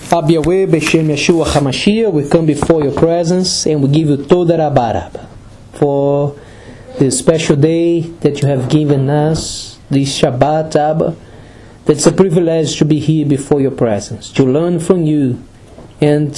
Abba Yahweh, Beshem Yeshua HaMashiach, we come before your presence and we give you Toda Rabba for this special day that you have given us, this Shabbat, Abba. It's a privilege to be here before your presence, to learn from you and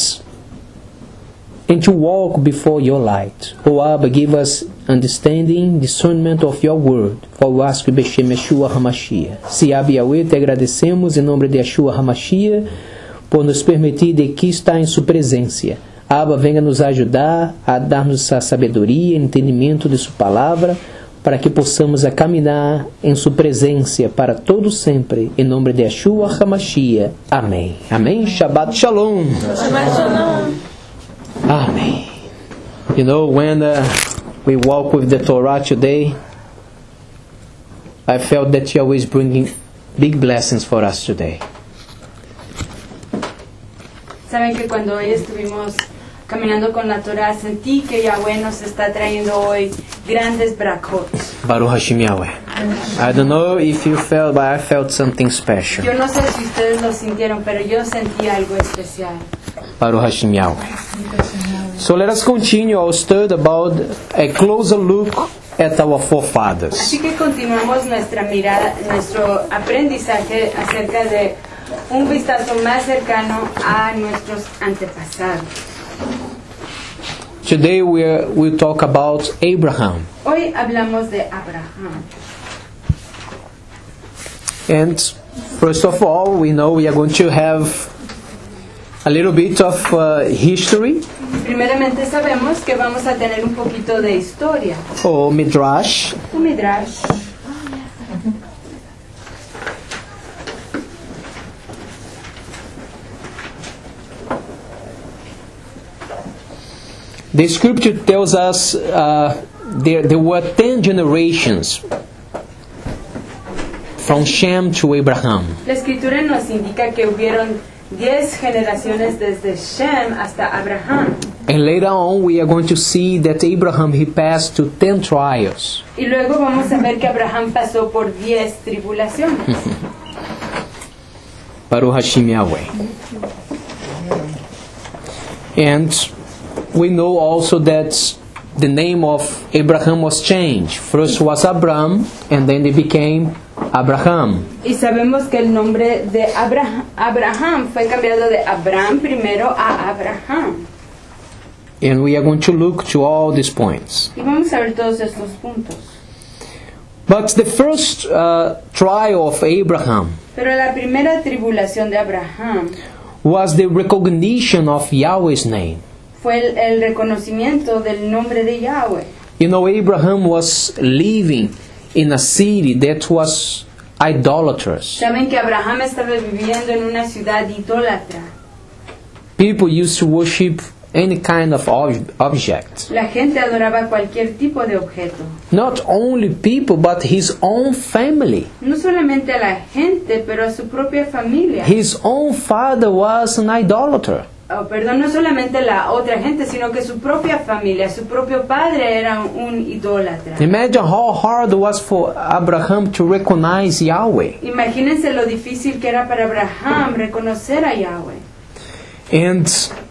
to walk before your light. Oh Abba, give us understanding, discernment of your word. For we ask Beshem Yeshua HaMashiach. Se Abba Yahweh, te agradecemos em nome de Yeshua HaMashiach por nos permitir de aqui estar em sua presença. Abba, venha nos ajudar a dar-nos a sabedoria e entendimento de sua palavra, para que possamos a caminhar em sua presença para todo sempre, em nome de Yeshua HaMashiach. Amém. Amém. Shabbat Shalom. Shabbat Shalom. Amém. You know, when we walk with the Torah today, I felt that Yahweh is bringing big blessings for us today. Saben que cuando hoy estuvimos caminando con la Torah, sentí que Yahweh nos está trayendo hoy grandes brakot. Baruch Hashem Yahweh. I don't know if you felt, but I felt something special. Yo no sé si ustedes lo sintieron, pero yo sentí algo especial. Baruch Hashem Yahweh. So let us continue our study about a closer look at our forefathers. Así que continuamos nuestra mirada, nuestro aprendizaje acerca de un vistazo más cercano a nuestros antepasados. Today we'll talk about Abraham. Hoy hablamos de Abraham. And first of all, we know we are going to have a little bit of history. Primeramente sabemos que vamos a tener un poquito de historia. Or Midrash. Un midrash. The scripture tells us there were 10 generations from Shem to Abraham. La escritura nos indica que hubieron 10 generaciones desde Shem hasta Abraham. And later on we are going to see that Abraham, he passed to 10 trials. Y luego vamos a ver que Abraham pasó por 10 tribulaciones. Baruch Hashem Yahweh. And we know also that the name of Abraham was changed. First was Abram, and then it became Abraham. Y sabemos que el nombre de Abraham fue cambiado de Abraham primero a Abraham. And we are going to look to all these points. Y vamos a ver todos estos puntos. But the first trial of Abraham Pero la primera tribulación de Abraham was the recognition of Yahweh's name. fue el reconocimiento del nombre de Yahweh. You know, Abraham was living in a city that was idolatrous. Saben que Abraham estaba viviendo en una ciudad idólatra. People used to worship any kind of object. La gente adoraba cualquier tipo de objeto. Not only people, but his own family. No solamente a la gente, pero a su propia familia. His own father was an idolater. Oh, perdón, no solamente la otra gente, sino que su propia familia, su propio padre era un idólatra. Imagine how hard it was for Abraham to recognize Yahweh. Imagínense lo difícil que era para Abraham reconocer a Yahweh. And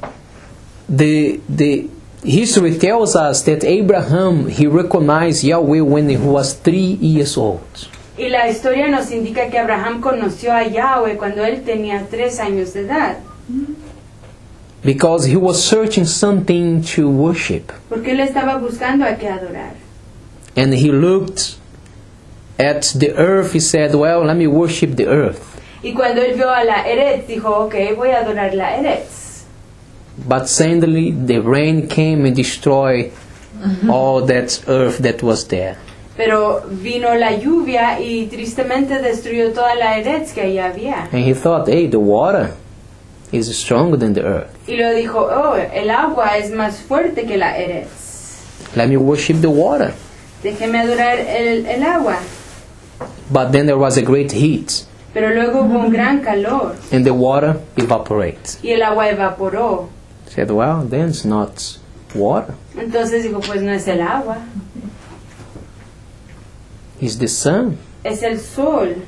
the history tells us that Abraham, he recognized Yahweh when he was 3 years old. Y la historia nos indica que Abraham conoció a Yahweh cuando él tenía 3 años de edad. Because he was searching something to worship. Porque él estaba buscando a qué adorar. And he looked at the earth, he said, well, let me worship the earth. Y cuando él vio a la Eretz, dijo, ok, voy a adorar la Eretz. But suddenly the rain came and destroyed all that earth that was there. Pero vino la lluvia y tristemente destruyó toda la Eretz que allá había. And he thought, hey, the water is stronger than the earth. Y lo dijo, oh, el agua es más fuerte que la Eretz. Let me worship the water. Déjeme adorar el agua. But then there was a great heat. Pero luego hubo un gran calor. And the water evaporated. Y el agua evaporó. He said, well, then it's not water. Entonces dijo, pues no es el agua. It's the sun. Es el sol.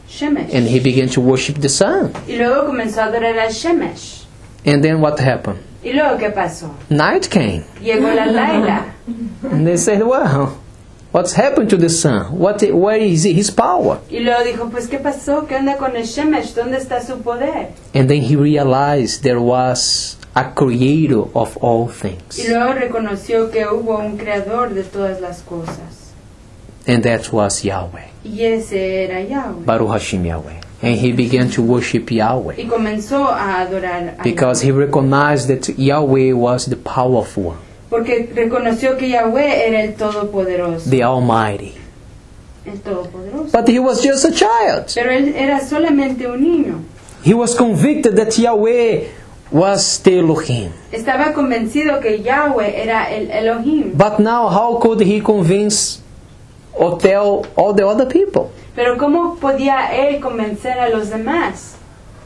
Shemesh. And he began to worship the sun. Y luego comenzó a adorar a Shemesh. And then what happened? ¿Y luego qué pasó? Night came. Llegó la Laila. And they said, well, what's happened to the sun? Where is his power? Y luego dijo, pues ¿qué pasó? ¿Qué onda con el Shemesh? ¿Dónde está su poder? And then he realized there was a creator of all things. Y luego reconoció que hubo un creador de todas las cosas. And that was Yahweh. Y ese era Yahweh. Baruch Hashem Yahweh. And he began to worship Yahweh. Y comenzó a adorar a Because he Yahweh. recognized that Yahweh was the powerful one, Porque reconoció que Yahweh era el Todopoderoso. the Almighty. El Todopoderoso. But he was just a child. Pero él era solamente un niño. He was convicted that Yahweh was the Elohim. Estaba convencido que Yahweh era el Elohim. But now how could he convince or tell all the other people? Pero ¿cómo podía él convencer a los demás?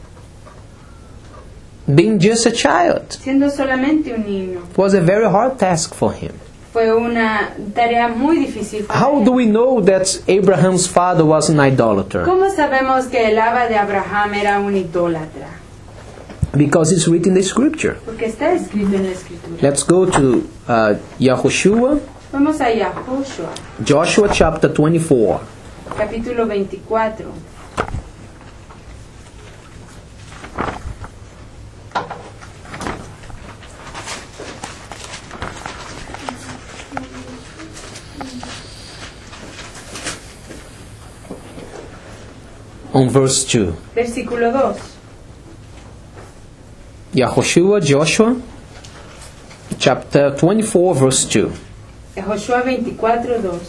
Being just a child. Siendo solamente un niño. It was a very hard task for him. Fue una tarea muy difícil para How él. do we know that Abraham's father was an idolater? ¿Cómo sabemos que el Abba de Abraham era un idólatra? Because it's written in the scripture. Porque está escrito en la Escritura. Let's go to Yahushua, Vamos a Yahushua, Joshua chapter 24. capítulo 24. On verse 2. Versículo 2. Yahushua, Joshua, chapter 24, verse 2. Joshua 24:2.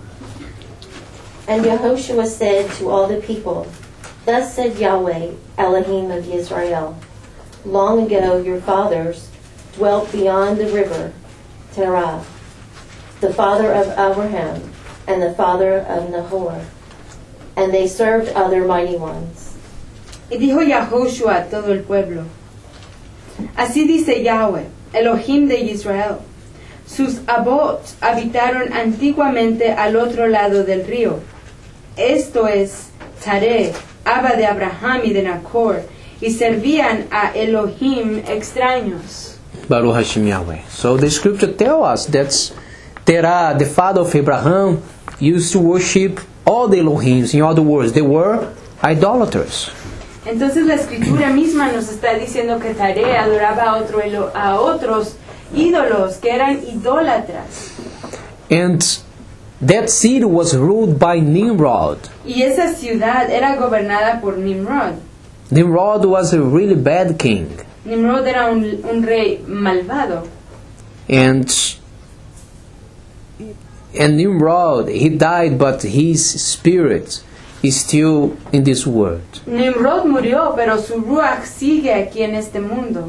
And Yehoshua said to all the people, Thus said Yahweh, Elohim of Israel, Long ago your fathers dwelt beyond the river Terah, the father of Abraham and the father of Nahor, and they served other mighty ones. Y dijo Yahushua a todo el pueblo: Así dice Yahweh, Elohim de Israel. Sus abot habitaron antiguamente al otro lado del río. Esto es Taré, Abba de Abraham y de Nahor, y servían a Elohim extraños. Baruch Hashem Yahweh. So the scripture tells us that Terah, the father of Abraham, used to worship all the Elohims. In other words, they were idolaters. Entonces la escritura misma nos está diciendo que Taré adoraba a otros ídolos que eran idólatras. And that city was ruled by Nimrod. Y esa ciudad era gobernada por Nimrod. Nimrod was a really bad king. Nimrod era un rey malvado. And Nimrod, he died, but his spirit is still in this world. Nimrod murió, pero su ruach sigue aquí en este mundo.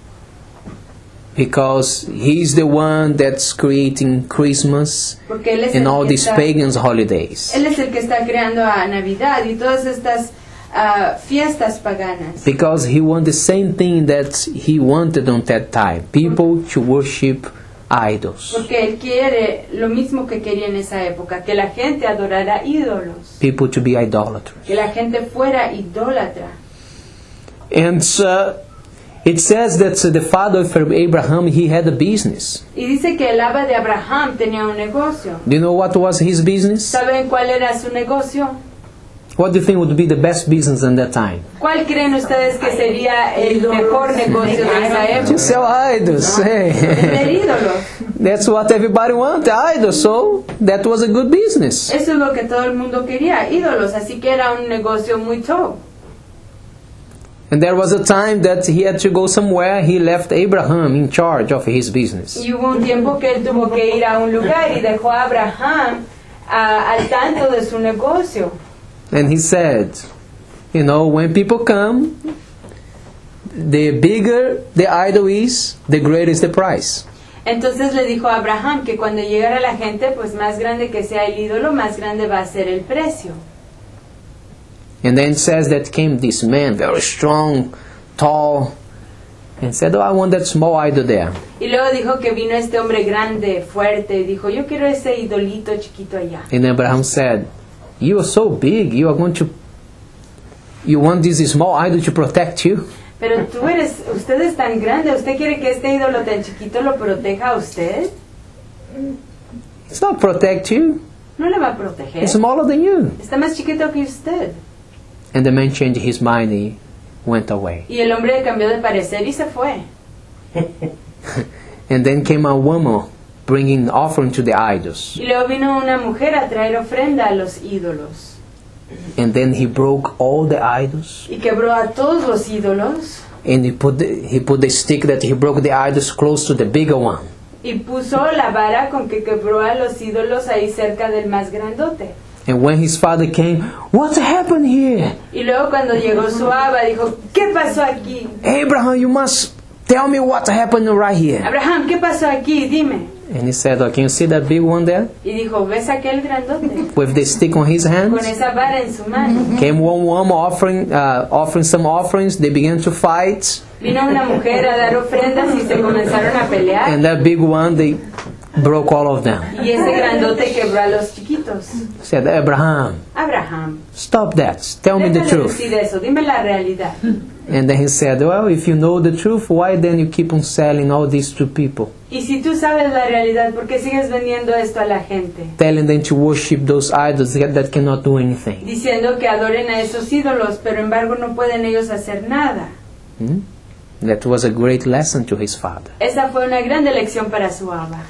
Because he's the one that's creating Christmas Porque él es and el all que these está- pagan holidays. Él es el que está creando a Navidad y todas estas fiestas paganas. Because he wants the same thing that he wanted on that time. People to worship idols. Porque él quiere lo mismo que quería en esa época, que la gente adorara ídolos, People to be idolaters. que la gente fuera idólatra. And it says that the father of Abraham, he had a business. Y dice que el Abba de Abraham tenía un negocio. Do you know what was his business? ¿Saben cuál era su negocio? What do you think would be the best business in that time? ¿Cuál creen ustedes que sería el mejor negocio de esa To época? sell idols. Vender Hey. ídolos. That's what everybody wanted, idols. So that was a good business. Eso es lo que todo el mundo quería, ídolos. Así que era un negocio muy top. And there was a time that he had to go somewhere. He left Abraham in charge of his business. Y hubo un tiempo que él tuvo que ir a un lugar y dejó a Abraham al tanto de su negocio. And he said, you know, when people come, the bigger the idol is, the greater is the price. Entonces le dijo a Abraham que cuando llegara la gente, pues más grande que sea el ídolo, más grande va a ser el precio. And then it says that came this man, very strong, tall, and said, oh, I want that small idol there. Y luego dijo que vino este hombre grande, fuerte, y dijo, yo quiero ese idolito chiquito allá. And Abraham said, you are so big, you are going to You want this small idol to protect you? Pero usted es tan grande, ¿usted quiere que este ídolo tan chiquito lo proteja a usted? It's not protect you. No le va a proteger. It's smaller than you. Está más chiquito que usted. And the man changed his mind and he went away. Y el hombre cambió de parecer y se fue. And then came a woman bringing offering to the idols. Y luego vino una mujer a traer ofrenda a los ídolos. And then he broke all the idols. Y quebró a todos los ídolos. And he put the stick that he broke the idols close to the bigger one. Y puso la vara con que quebró a los ídolos ahí cerca del más grandote. And when his father came, what happened here? Y luego cuando llegó su aba dijo, ¿qué pasó aquí? Abraham, you must tell me what happened right here. Abraham, ¿qué pasó aquí? Dime. And he said, oh, can you see that big one there? Y dijo, ¿ves aquel grandote? With the stick on his hands? Con esa vara en su mano. Came one woman offering some offerings. They began to fight. Vino una mujer a dar ofrendas y se comenzaron a pelear. And that big one, they broke all of them. Y ese grandote quebró a los chiquitos. Said, Abraham, stop that. Tell me the Deja de truth. decir eso, dime la realidad. And then he said, well, if you know the truth, why then you keep on selling all this to people? Y si tú sabes la realidad, ¿por qué sigues vendiendo esto a la gente? Telling them to worship those idols that cannot do anything. Diciendo que adoren a esos ídolos, pero embargo no pueden ellos hacer nada. That was a great lesson to his father. Esa fue una gran lección para su aba.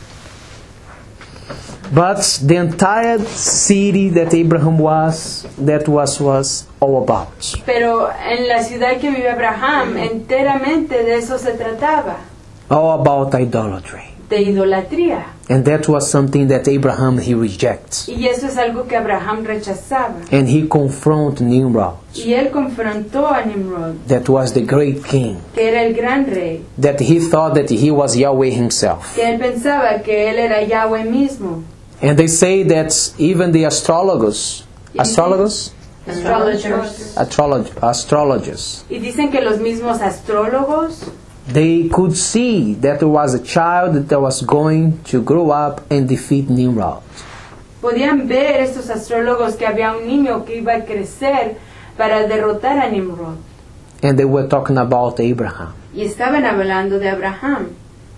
But the entire city that Abraham was all about. Pero en la ciudad que vive Abraham, enteramente de eso se trataba. All about idolatry. De idolatría. And that was something that Abraham, he rejects. Y eso es algo que Abraham rechazaba. And he confronted Nimrod. Y él confrontó a Nimrod. That was the great king. Que era el gran rey. That he thought that he was Yahweh himself. Que él pensaba que él era Yahweh mismo. And they say that even the astrologers. Astrologers. Y dicen que los mismos astrólogos, they could see that there was a child that was going to grow up and defeat Nimrod. Podían ver estos astrólogos que había un niño que iba a crecer para derrotar a Nimrod. And they were talking about Abraham. Y estaban hablando de Abraham.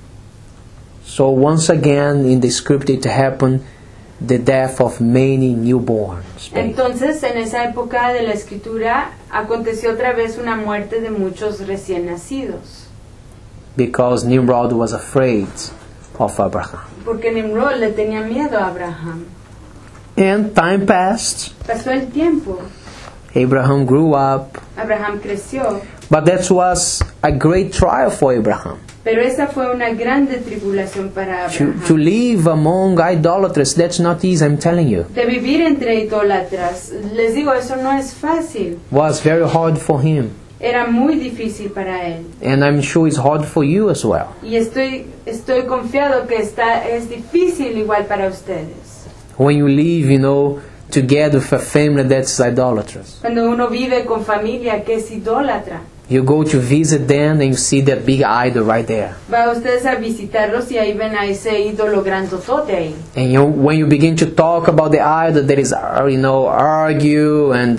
So once again in the script it happened the death of many newborns. Entonces en esa época de la escritura aconteció otra vez una muerte de muchos recién nacidos. Because Nimrod was afraid of Abraham. Porque Nimrod le tenía miedo a Abraham. And time passed. Pasó el tiempo. Abraham grew up. Abraham creció. But that was a great trial for Abraham. Pero esa fue una grande tribulación para Abraham. To live among idolaters, that's not easy, I'm telling you. De vivir entre idólatras, les digo, eso no es fácil. Was very hard for him. Era muy difícil para él. And I'm sure it's hard for you as well. Y estoy confiado que es difícil igual para ustedes. When you live, together with a family that's idolatrous. Cuando uno vive con familia que es idólatra. You go to visit them and you see that big idol right there. Va ustedes a visitarlos y ahí ven a ese ídolo grandotote ahí. And when you begin to talk about the idol, there is, argue and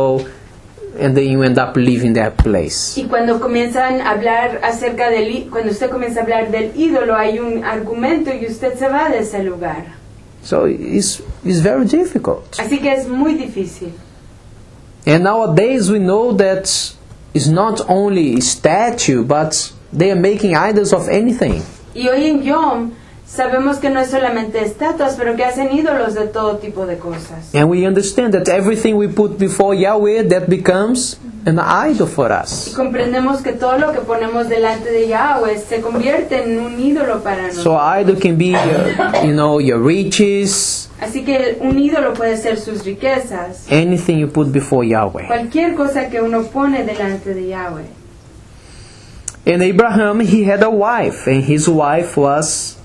then you end up leaving that place. Y cuando comienzan a hablar cuando usted comienza a hablar del ídolo, hay un argumento y usted se va de ese lugar. So it's very difficult. Así que es muy difícil. And nowadays we know that it's not only statue, but they are making idols of anything. Y hoy en Yom sabemos que no es solamente estatuas, pero que hacen ídolos de todo tipo de cosas. And we understand that everything we put before Yahweh, that becomes an idol for us. Y comprendemos que todo lo que ponemos delante de Yahweh se convierte en un ídolo para nosotros. So idol can be your riches. Así que un ídolo puede ser sus riquezas. Anything you put before Yahweh. Cualquier cosa que uno pone delante de Yahweh. And Abraham, he had a wife, and his wife was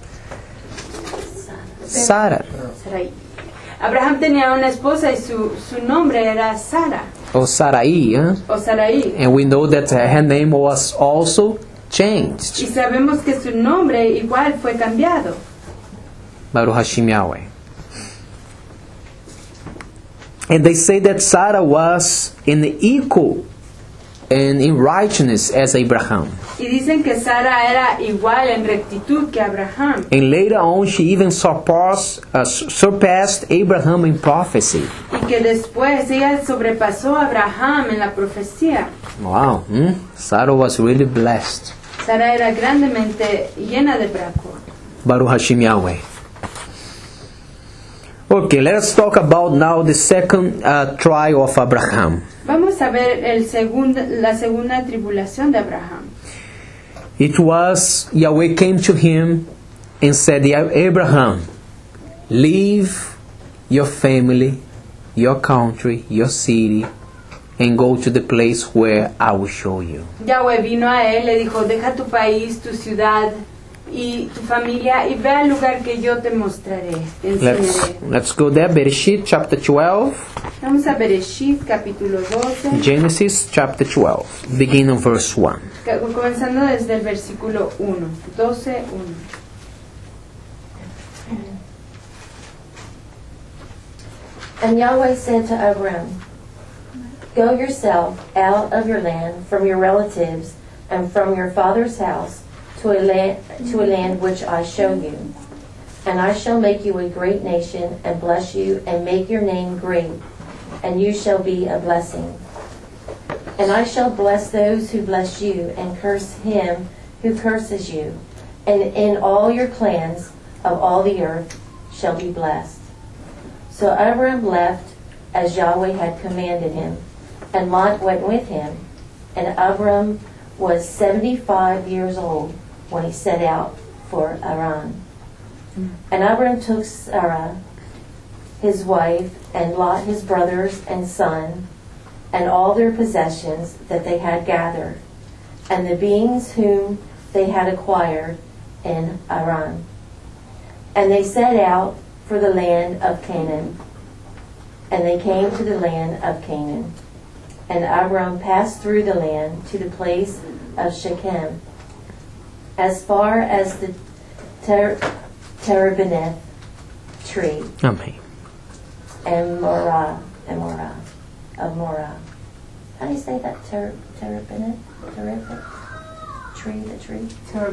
Sarah. Abraham tenía una esposa y su nombre era Sara. Or Sarai. O Sarai. And we know that her name was also changed. Y sabemos que su nombre igual fue cambiado. Baruch Hashem Yahweh. And they say that Sarah was in equal and in righteousness as Abraham. Y dicen que Sara era igual en rectitud que Abraham. And later on, she even surpassed Abraham in prophecy. Y que después ella sobrepasó a Abraham en la profecía. Wow, Sarah was really blessed. Sara era grandemente llena de braco. Baruch Hashem Yahweh. Okay, let's talk about now the second trial of Abraham. Vamos a ver la segunda tribulación de Abraham. It was Yahweh came to him and said, Abraham, leave your family, your country, your city, and go to the place where I will show you. Yahweh vino a él, le dijo, deja tu país, tu ciudad y tu familia y ve al lugar que yo te mostraré, te enseñaré. Let's go there. Bereshit chapter 12. Vamos a Bereshit capítulo 12. Genesis chapter 12, beginning of verse 1. Comenzando desde el versículo 1, 12:1. And Yahweh said to Abram, Go yourself out of your land, from your relatives, and from your father's house, to a land which I show you. And I shall make you a great nation, and bless you, and make your name great, and you shall be a blessing. And I shall bless those who bless you, and curse him who curses you. And in all your clans of all the earth shall be blessed. So Abram left as Yahweh had commanded him, and Lot went with him. And Abram was 75 years old when he set out for Haran. And Abram took Sarah, his wife, and Lot his brothers and son, and all their possessions that they had gathered, and the beings whom they had acquired in Haran. And they set out for the land of Canaan. And they came to the land of Canaan. And Abram passed through the land to the place of Shechem, as far as the terebinth tree, Amen. and Morah of Morah. How do you say that? Terebinth tree, the tree?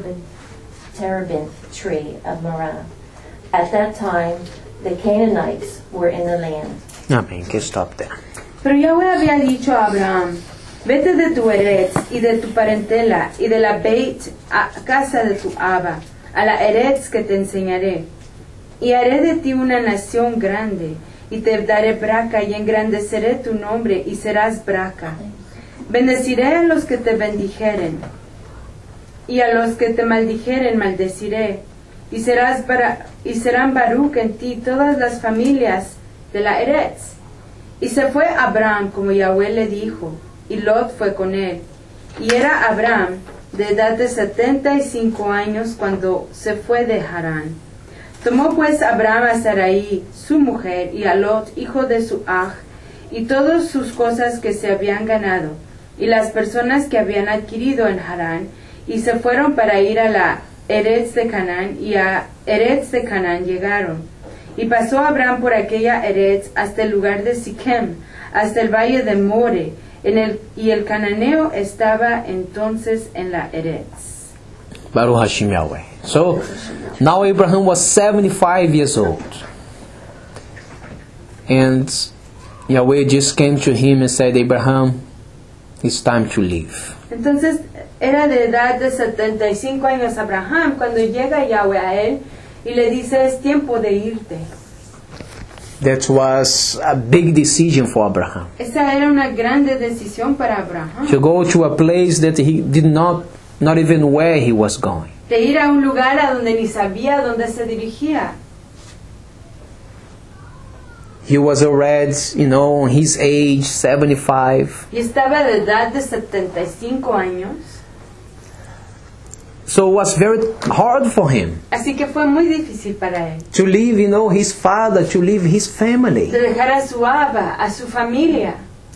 Terebinth tree of Morah. At that time, the Canaanites were in the land. Amen. Que stop there. Pero Yahweh había dicho a Abraham, vete de tu Eretz y de tu parentela y de la Beit a casa de tu Abba, a la Eretz que te enseñaré. Y haré de ti una nación grande, y te daré braca y engrandeceré tu nombre y serás braca. Bendeciré a los que te bendijeren, y a los que te maldijeren maldeciré, y serán Baruch en ti todas las familias de la Eretz. Y se fue Abraham como Yahweh le dijo, y Lot fue con él. Y era Abraham de edad de 75 años cuando se fue de Harán. Tomó pues Abraham a Sarai, su mujer, y a Lot, hijo de su Aj, y todas sus cosas que se habían ganado, y las personas que habían adquirido en Harán, y se fueron para ir a la Eretz de Canaán, y a Eretz de Canaán llegaron. Y pasó Abraham por aquella Eretz hasta el lugar de Sichem, hasta el valle de More, y el cananeo estaba entonces en la Eretz. Baruch Hashem Yahweh. So, now Abraham was 75 years old. And Yahweh just came to him and said, Abraham, it's time to leave. Entonces, era de edad de 75 años Abraham cuando llega Yahweh a él y le dice, es tiempo de irte. That was a big decision for Abraham. Esa era una grande decisión para Abraham. To go to a place that he did not even where he was going. De ir a un lugar a donde ni sabía dónde se dirigía. He was already, on his age, 75. Y estaba de edad de 75 años. So it was very hard for him. Así que fue muy difícil para él. To leave, his father, to leave his family. De dejar a su Abba, a su familia.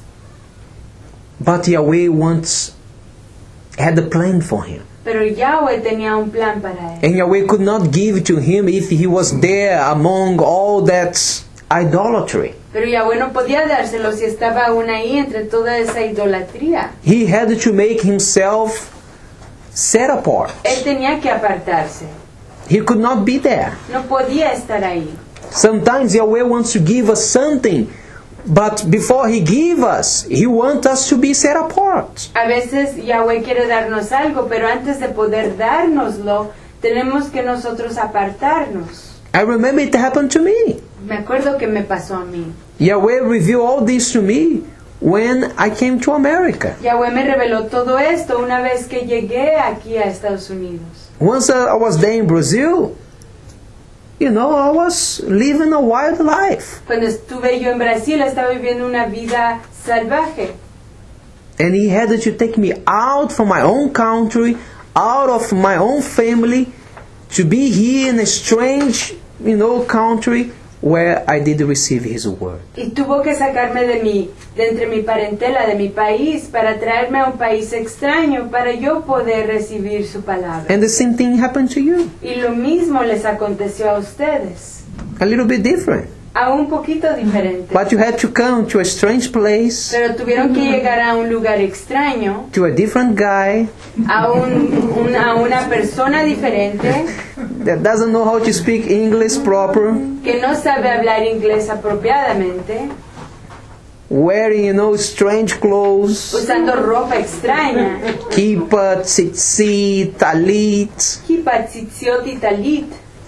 But Yahweh had a plan for him. Pero Yahweh tenía un plan para él. And Yahweh could not give to him if he was there among all that idolatry. Pero Yahweh no podía dárselo si estaba aún ahí entre toda esa idolatría. He had to make himself set apart. Él tenía que apartarse. He could not be there. No podía estar ahí. Sometimes Yahweh wants to give us something, but before He gives us, He wants us to be set apart. A veces Yahweh quiere darnos algo, pero antes de poder dárnoslo, tenemos que nosotros apartarnos. I remember it happened to me. Me acuerdo que me pasó a mí. Yahweh revealed all this to me when I came to America. Yahweh me reveló todo esto una vez que llegué aquí a Estados Unidos. Once I was there in Brazil, I was living a wild life. Cuando estuve yo en Brasil, estaba viviendo una vida salvaje. And He had to take me out from my own country, out of my own family, to be here in a strange, country where I did receive His word. Y tuvo que sacarme de entre mi parentela, de mi país, para traerme a un país extraño, para yo poder recibir su palabra. And the same thing happened to you. Y lo mismo les aconteció a ustedes. A little bit different. A un poquito diferente. But you had to come to a strange place, Pero tuvieron que llegar a un lugar extraño, to a different guy a una persona diferente, that doesn't know how to speak English proper, que no sabe hablar inglés apropiadamente, wearing, strange clothes, usando ropa extraña, kippah, tzitzit, talit. kippah, tzitziot y talit.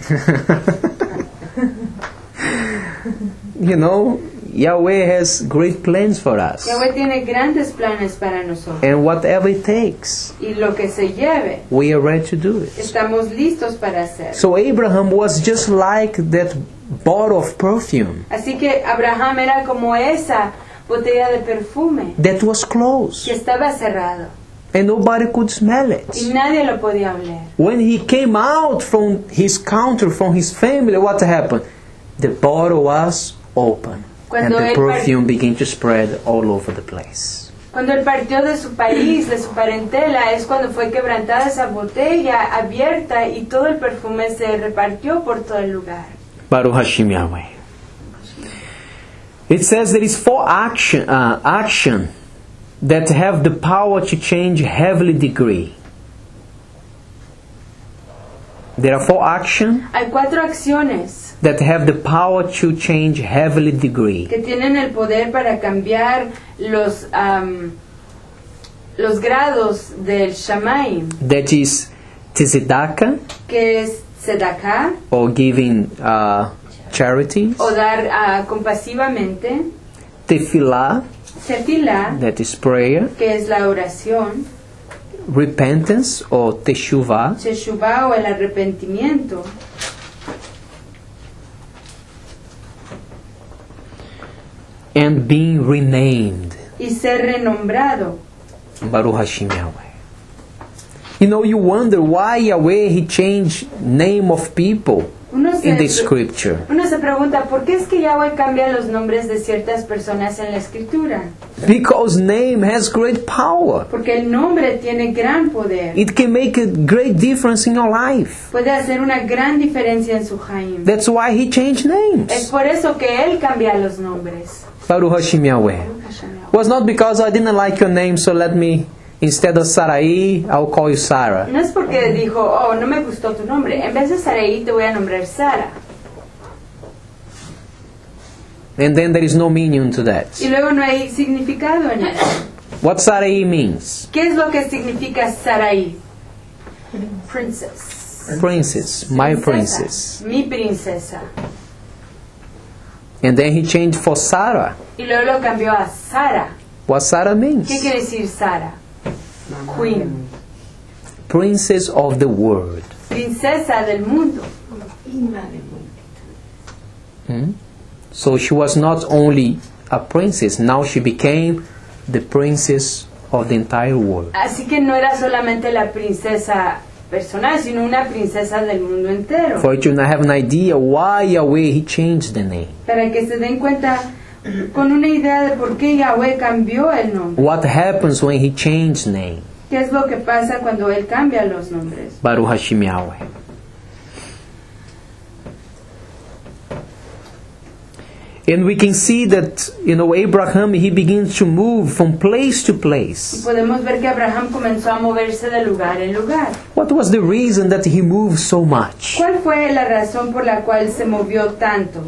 Yahweh has great plans for us. Yahweh tiene grandes planes para nosotros. And whatever it takes, Y lo que se lleve, we are ready to do it. estamos listos para hacer. So Abraham was just like that bottle of perfume Así que Abraham era como esa botella de perfume that was closed. que estaba cerrado And nobody could smell y it. nadie lo podía oler. When he came out from his country, from his family, what happened? The bottle was open. And Cuando the él perfume began to spread all over the place. Cuando él partió de su país, de su parentela, es cuando fue quebrantada esa botella abierta y todo el perfume se repartió por todo el lugar. Baruch Hashem Yahweh. It says there is 4 action that have the power to change heavenly degree. There are 4 actions Hay 4 acciones that have the power to change heavenly degree. que tienen el poder para cambiar los grados del Shamaim, That is tzedakah, que es tzedakah, or giving charity. o dar compasivamente, Tefillah, tefillah, that is prayer. que es la oración, Repentance, or teshuvah. teshuvah o el arrepentimiento, And being renamed. y ser renombrado. Baruch Hashem Yahweh. You wonder why Yahweh, He changed name of people Uno in the scripture. se pregunta, ¿por qué es que Yahweh cambia los nombres de ciertas personas en la escritura? Because name has great power. Porque el nombre tiene gran poder. It can make a great difference in your life. Puede hacer una gran diferencia en su Jaim. That's why He changed Es names. por eso que Él cambia los nombres. Baruch Hashem Yahweh. Was not because I didn't like your name, so let me, instead of Sarai, I'll call you Sarah. No es porque dijo, oh, no me gustó tu nombre. En vez de Sarai te voy a nombrar Sara. And then there is no meaning to that. Y luego no hay significado en eso. What Sarai means? ¿Qué es lo que significa Sarai? Princess. Princess, my princess. Mi princesa. And then He changed for Sarah. Y luego lo cambió a Sara. What Sarah means? ¿Qué quiere decir Sara? Queen. Princess of the world. Princesa del mundo. So she was not only a princess, now she became the princess of the entire world. Así que no era solamente la princesa personal, sino una princesa del mundo entero. For you to have an idea why Yahweh He changed the name. Para que se den cuenta con una idea de por qué Yahweh cambió el nombre. What happens when He changed name? ¿Qué es lo que pasa cuando Él cambia los nombres? Baruch Hashem Yahweh. And we can see that, Abraham, he begins to move from place to Y place. podemos ver que Abraham comenzó a moverse de lugar en lugar. What was the reason that he moved so much? ¿Cuál fue la razón por la cual se movió tanto?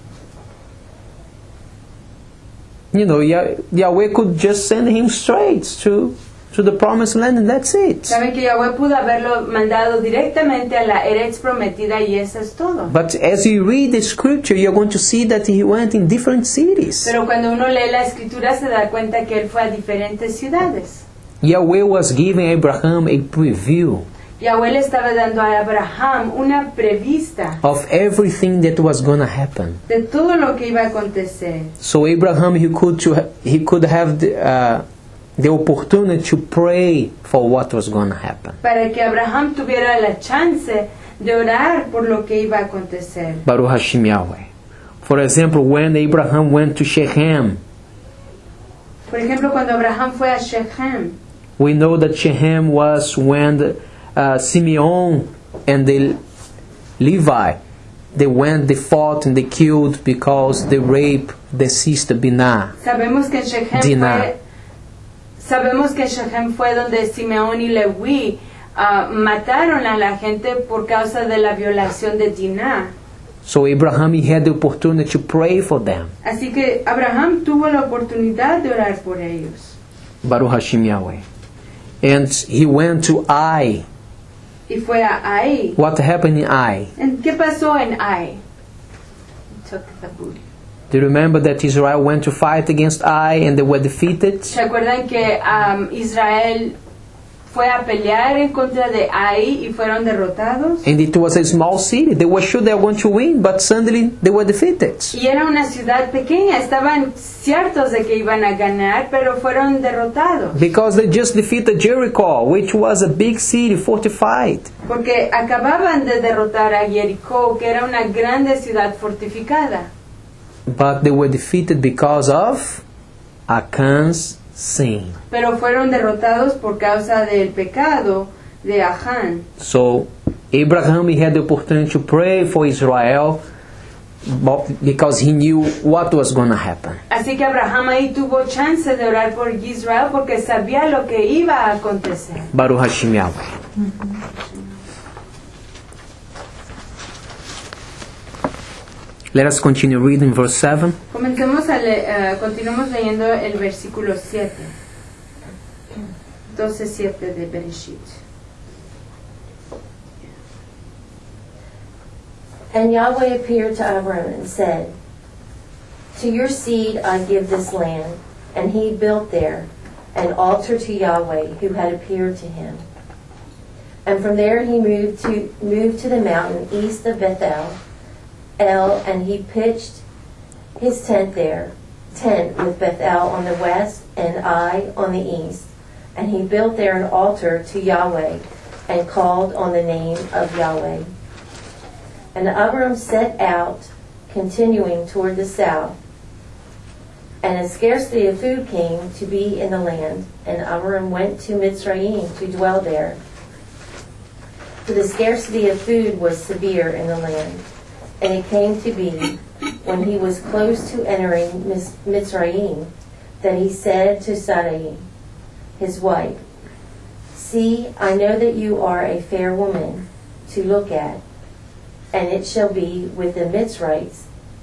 Yahweh could just send him straight to the promised land, and that's it. Saben que Yahweh pudo haberlo mandado directamente a la Eretz prometida y eso es todo. But as you read the scripture, you're going to see that he went in different cities. Pero cuando uno lee la escritura se da cuenta que él fue a diferentes ciudades. Yahweh was giving Abraham a preview Yahweh le estaba dando a Abraham una prevista of everything that was going to happen. de todo lo que iba a acontecer. So Abraham, he could have the opportunity to pray for what was going to happen. Para que Abraham tuviera la chance de orar por lo que iba a acontecer. Baruch Hashem Yahweh. For example, when Abraham went to Shechem, Por ejemplo, cuando Abraham fue a Shechem, we know that Shechem was when Simeon and the Levi, they fought and they killed because they raped the sister Binah. sabemos que en Shechem Dinah. fue donde Simeón y Leví mataron a la gente por causa de la violación de Dinah. So Abraham, he had the opportunity to pray for them. Así que Abraham tuvo la oportunidad de orar por ellos. Baruch Hashem Yahweh. And he went to Ai. Y fue a Ai. What happened in Ai? ¿Qué pasó en Ai? Took the booty. Do you remember that Israel went to fight against Ai and they were defeated? ¿Se acuerdan que Israel fue a pelear en contra de Ai y fueron derrotados? And it was a small city. They were sure they were going to win, but suddenly they were defeated. Y era una ciudad pequeña, estaban ciertos de que iban a ganar, pero fueron derrotados. Because they just defeated Jericho, which was a big city, fortified. Porque acababan de derrotar a Jericó, que era una grande ciudad fortificada. But they were defeated because of Achan's sin. Pero fueron derrotados por causa del pecado de Achan. So Abraham, he had the opportunity to pray for Israel because he knew what was going to happen. Así que Abraham ahí tuvo chance de orar por Israel porque sabía lo que iba a acontecer. Baruch Hashem Yahweh. Let us continue reading verse 7. Comencemos continuamos leyendo el versículo 7. 12:7 de Bereshit. And Yahweh appeared to Abram and said, To your seed I give this land. And he built there an altar to Yahweh, who had appeared to him. And from there he moved to the mountain east of Bethel, and he pitched his tent with Bethel on the west and Ai on the east. And he built there an altar to Yahweh, and called on the name of Yahweh. And Abram set out, continuing toward the south. And a scarcity of food came to be in the land, and Abram went to Mitzrayim to dwell there. For the scarcity of food was severe in the land. And it came to be, when he was close to entering Mitzrayim, that he said to Sarai, his wife, See, I know that you are a fair woman to look at, and it shall be with the Mitzrites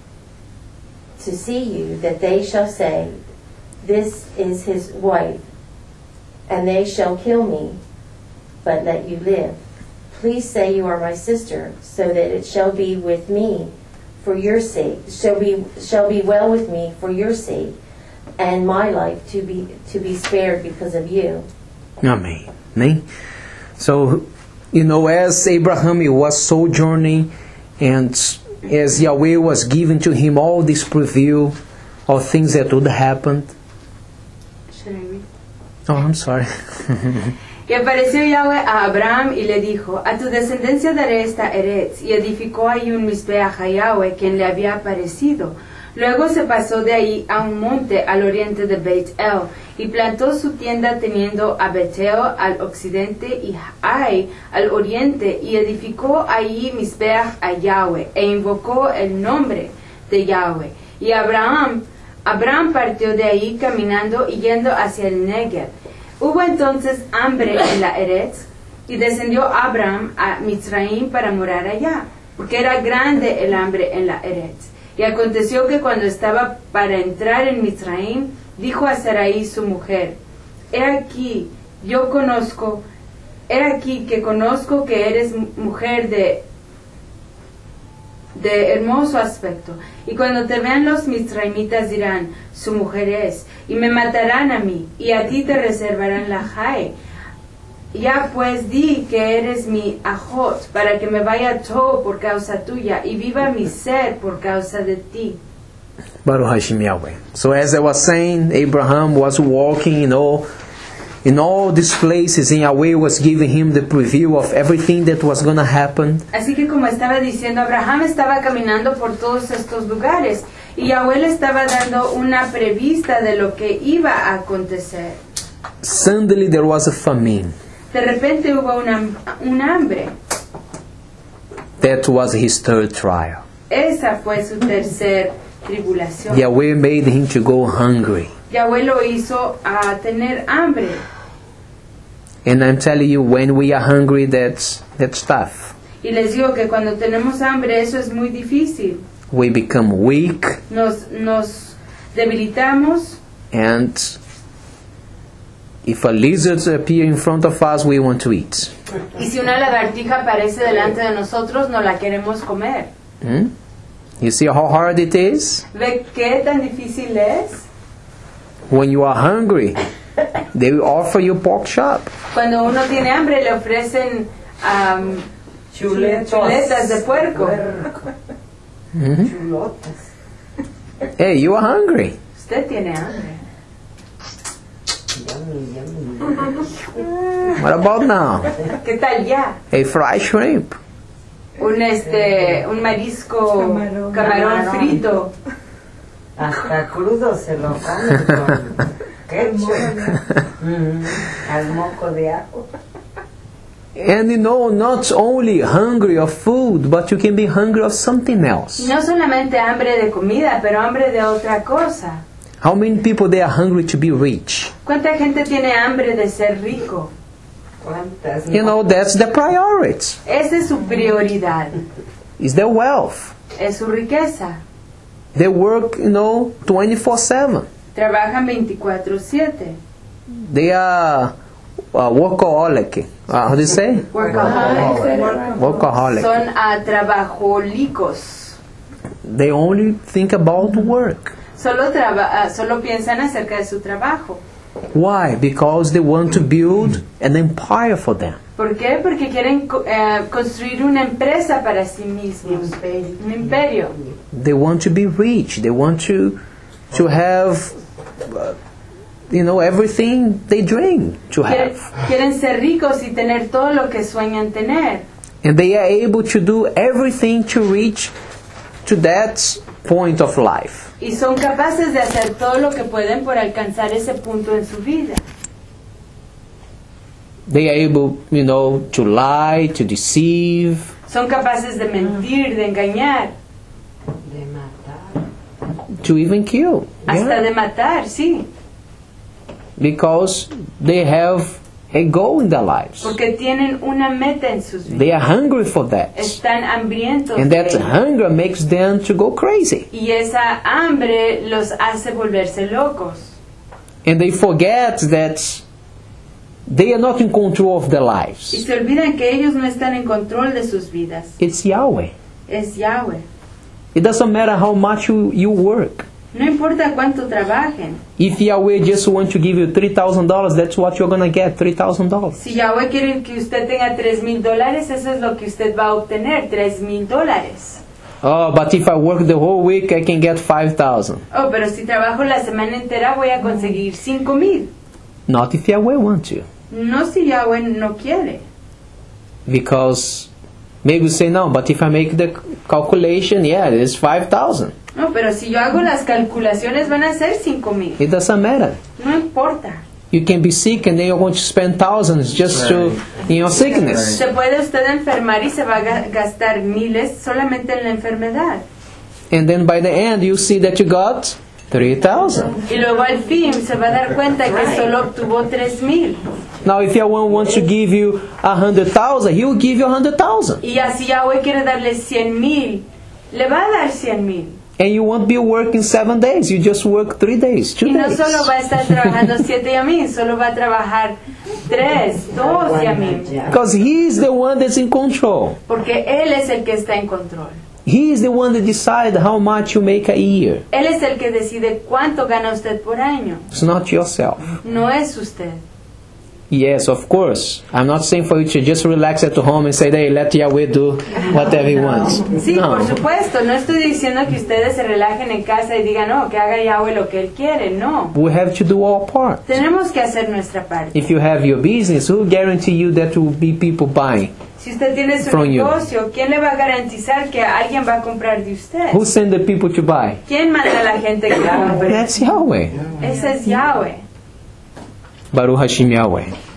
to see you, that they shall say, This is his wife, and they shall kill me, but let you live. Please say you are my sister, so that it shall be with me for your sake, shall be well with me for your sake, and my life to be spared because of you. Amen. So, as Abraham was sojourning, and as Yahweh was giving to him all this preview of things that would happen. Should I read? Oh, I'm sorry. Y apareció Yahweh a Abraham y le dijo, A tu descendencia daré esta Eretz, y edificó ahí un Mizbeach a Yahweh, quien le había aparecido. Luego se pasó de ahí a un monte al oriente de Beit-El, y plantó su tienda teniendo a Bethel al occidente y Ai al oriente, y edificó ahí Mizbeach a Yahweh, e invocó el nombre de Yahweh. Y Abraham partió de ahí caminando y yendo hacia el Negev. Hubo entonces hambre en la Eretz, y descendió Abraham a Mizraim para morar allá, porque era grande el hambre en la Eretz. Y aconteció que cuando estaba para entrar en Mizraim, dijo a Sarai su mujer: He aquí que conozco que eres mujer de hermoso aspecto, y cuando te vean los mizraimitas dirán: su mujer es, y me matarán a mí, y a ti te reservarán la jai. Ya pues di que eres mi ajot, para que me vaya todo por causa tuya, y viva mi ser por causa de ti. Baruch Hashem Yahweh. So as I was saying, Abraham was walking, in all these places, and Yahweh was giving him the preview of everything that was going to happen. Así que, como estaba diciendo, Abraham estaba caminando por todos estos lugares, y Yahweh le estaba dando una prevista de lo que iba a acontecer. Suddenly there was a famine. De repente hubo un hambre. That was his third trial. Esa fue su tercer tribulación. Yahweh made him to go hungry. Yahweh lo hizo a tener hambre. And I'm telling you, when we are hungry, that's tough. Y les digo que cuando tenemos hambre, eso es muy difícil. We become weak, Nos debilitamos, and if a lizard appears in front of us, we want to eat. y si una lagartija aparece delante de nosotros, no la queremos comer. You see how hard it is? ¿Ve qué tan difícil es? When you are hungry, they will offer you pork chop. Cuando uno tiene hambre, le ofrecen chuletas de puerco. Chulotas. Hey, you are hungry. Usted tiene hambre. Yummy, yummy. What about now? ¿Qué tal ya? A fried shrimp. Un marisco camarón frito. Hasta crudo se lo comen con ketchup. Al moco de ajo. And not only hungry of food, but you can be hungry of something else. Y no solamente hambre de comida, pero hambre de otra cosa. How many people they are hungry to be rich? ¿Cuánta gente tiene hambre de ser rico? ¿Cuántas? That's the priority. Esa es su prioridad. Is their wealth. Es su riqueza. They work, 24/7. Trabajan 24/7. They are workaholic. How do you say? Workaholic. Son trabajólicos. They only think about work. Solo piensan acerca de su trabajo. Why? Because they want to build an empire for them. ¿Por qué? Porque quieren construir una empresa para sí mismos. Un imperio. They want to be rich. They want to have, everything they dream to have. Quieren ser ricos y tener todo lo que sueñan tener. And they are able to do everything to reach to that point of life. Y son capaces de hacer todo lo que pueden por alcanzar ese punto en su vida. They are able, to lie, to deceive. Son capaces de mentir, de engañar. De matar. To even kill. Hasta de matar, sí. Because they have a goal in their lives. Porque tienen una meta en sus vidas. They are hungry for that. Están hambrientos. And that de ello. hunger makes them to go crazy. Y esa hambre los hace volverse locos. And they forget that they are not in control of their Y lives. se olvidan que ellos no están en control de sus vidas. It's Yahweh. Es Yahweh. It doesn't matter how much you work. No importa cuánto trabajen. If Yahweh just wants to give you $3,000, that's what you're going to get, $3,000. Si Yahweh quiere que usted tenga $3,000, eso es lo que usted va a obtener, $3,000. Oh, but if I work the whole week, I can get 5,000. Oh, pero si trabajo la semana entera voy a conseguir 5,000. Not if Yahweh wants to. No si Yahweh no quiere. Because maybe you say, no, but if I make the calculation, it's 5,000. No, pero si yo hago las calculaciones van a ser 5,000. It doesn't matter. No importa. You can be sick and then you're going to spend thousands just in your sickness. Se puede usted enfermar y se va a gastar miles solamente en la enfermedad. and then by the end you see that you got 3,000. Y luego al fin se va a dar cuenta que solo obtuvo 3,000. Now if Yahweh wants to give you 100,000, he will give you 100,000. Y así Yahweh quiere darle 100,000, le va a dar 100,000. And you won't be working 7 days, you just work 3 days, 2 Y no days. solo va a estar trabajando 7 yamim, solo va a trabajar 3, 2 yamim. Because he is the one that's in control. Porque Él es el que está en control. He is the one that decides how much you make a year. Él es el que decide cuánto gana usted por año. It's not yourself. No es usted. Yes, of course. I'm not saying for you to just relax at home and say, hey, let Yahweh do whatever he wants. Sí, No. por supuesto. No estoy diciendo que ustedes se relajen en casa y digan, no, que haga Yahweh lo que Él quiere. No. We have to do our part. Tenemos que hacer nuestra parte. If you have your business, who guarantee you that will be people buying? Si usted tiene su From you. negocio, ¿quién le va a garantizar que alguien va a comprar de usted? Who send the people to buy? ¿Quién manda a la gente que compre? That's Yahweh. Ese es Yahweh. Baruch Hashem Yahweh.